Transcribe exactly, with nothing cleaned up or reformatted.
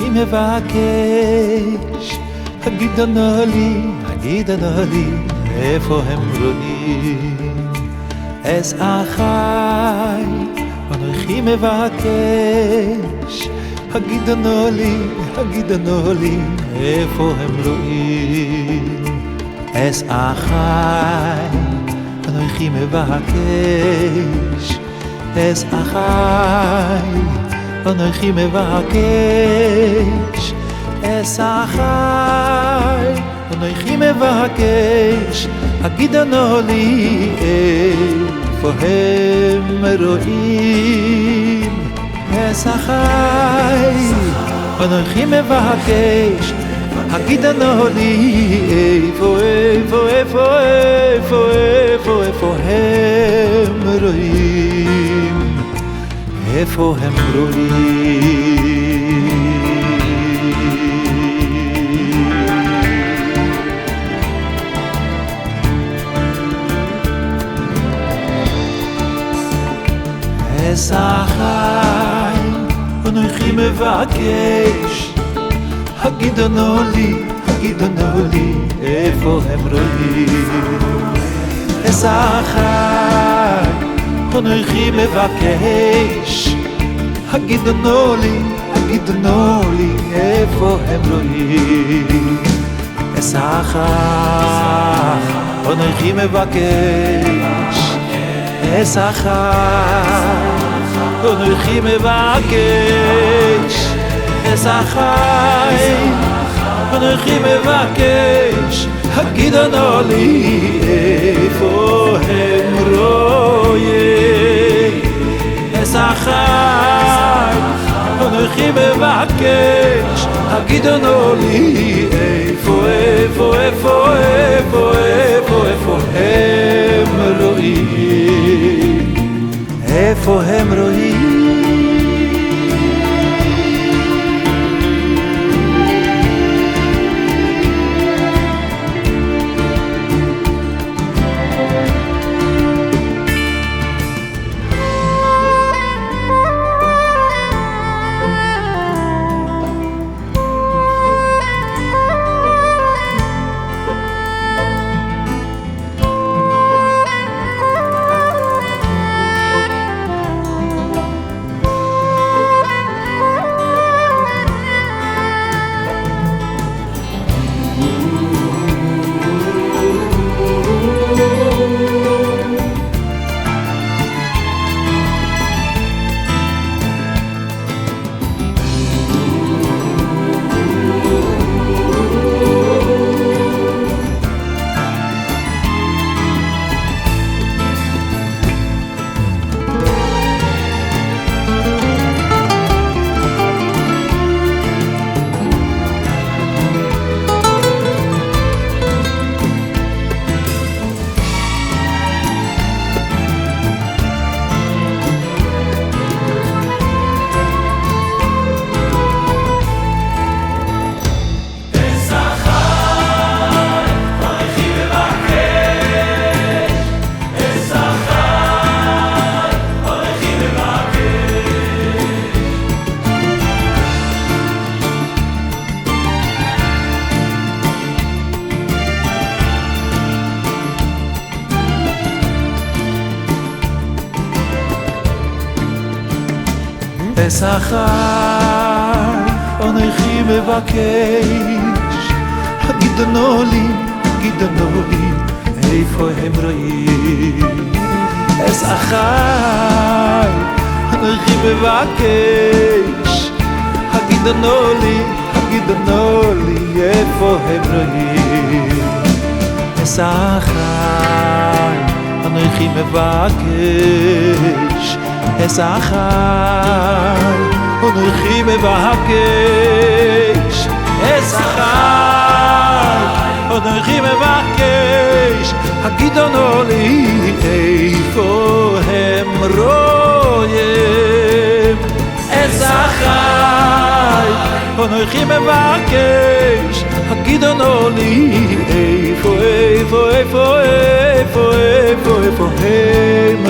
אנוכי מבקש, הגידו לי, הגידו לי, איפה הם רואים? אס אחי, אנוכי מבקש, הגידו לי, הגידו לי, איפה הם רואים? אס אחי, אנוכי מבקש, אס אחי, אנוכי מבקש, אס אחי, אנוכי מבקש, הגידו לי, איפה הם רואים? אס אחי, אנוכי מבקש, הגידו לי, איפה, איפה, איפה, איפה, איפה, איפה הם רואים? איפה הם רואים? אס אחי, אנוכי מבקש, הגידו לי, הגידו לי, איפה הם רואים? אס אחי, אנוכי מבקש, הגידו לי, הגידו לי, איפה הם רואים? אס אחי, אנוכי מבקש, אס אחי, אנוכי מבקש, אס אחי, אנוכי מבקש, הגידו לי, איפה הם רואים? אס אחי, אנוכי מבקש, הגידו לי, איפה, איפה, איפה, איפה, איפה, איפה הם רואים? איפה הם רואים? אס אחי, אנוכי מבקש, הגידו לי, הגידו לי, איפה הם רואים? אס אחי, אנוכי מבקש, הגידו לי, הגידו לי, איפה הם רואים? אס אחי, אנוכי מבקש, אס אחי, אנוכי מבקש, אס אחי, אנוכי מבקש, הגידו לי, איפה הם רואים? אס אחי, אנוכי מבקש, הגידו לי, איפה, איפה, איפה, איפה, איפה, איפה הם